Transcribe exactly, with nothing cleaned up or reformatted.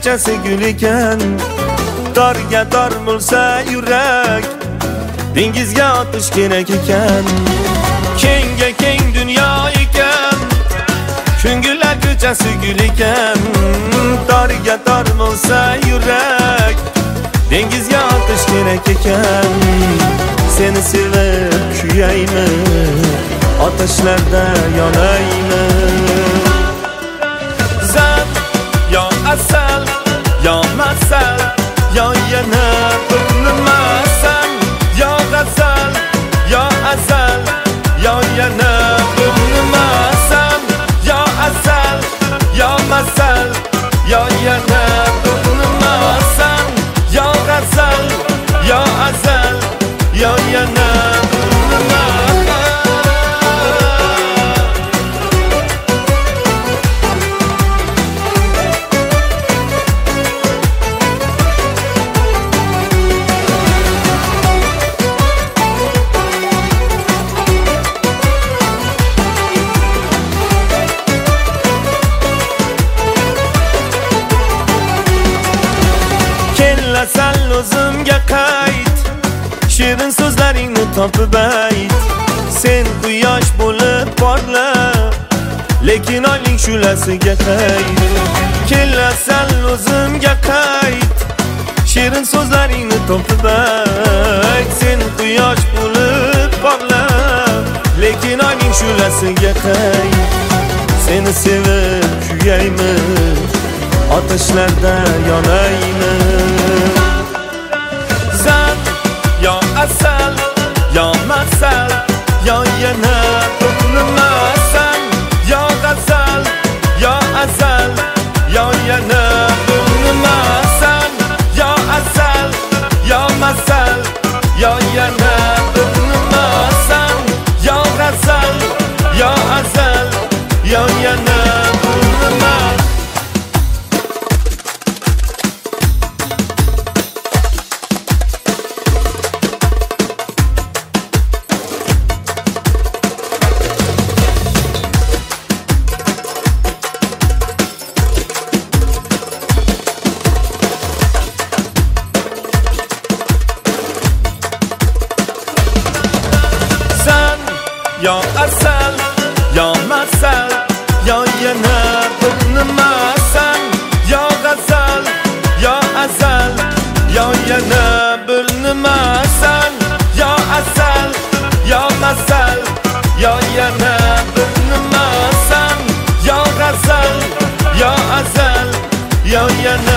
ko'chasi gul ekan, dorga dor bo'lsa yurak, dengizga otish kerak ekan. Kengga keng dunyo ekan, ko'ngillar ko'chasi gul ekan, dorga dor bo'lsa yurak, dengizga otish kerak ekan. Seni sevib kuyaymi, ateşlerde yanaymi. Zan ya asal, ya masal, ya yana bulunmasan, ya gazal, ya azal, ya yana bulunmasan, ya asal, ya masal, ya yana bulunmasan, ya gazal, ya azal, ya yana bulunmasan. Sen o'zimga qayt, shirin so'zlaringni topib ayt. Sen quyosh bo'lib porla, lekin oyning shulasiga qayt. Kelasan o'zimga qayt, shirin so'zlaringni topib ayt. Sen quyosh bo'lib porla, lekin oyning shulasiga qayt. Seni sevib kuyaymi, ateşlerde yanaymi. Zan ya asal, ya masal, ya yana bulunmasan, ya gazal, ya azal, ya yana bulunmasan, ya asal, ya masal, ya yana bulunmasan, ya gazal, ya azal, ya yana bulunmasan. Ya asal, ya masal, ya yana bulunmasan, ya gazal, ya azal, ya yana bulunmasan, ya asal, ya masal, ya yana bulunmasan, ya gazal, ya azal, ya yana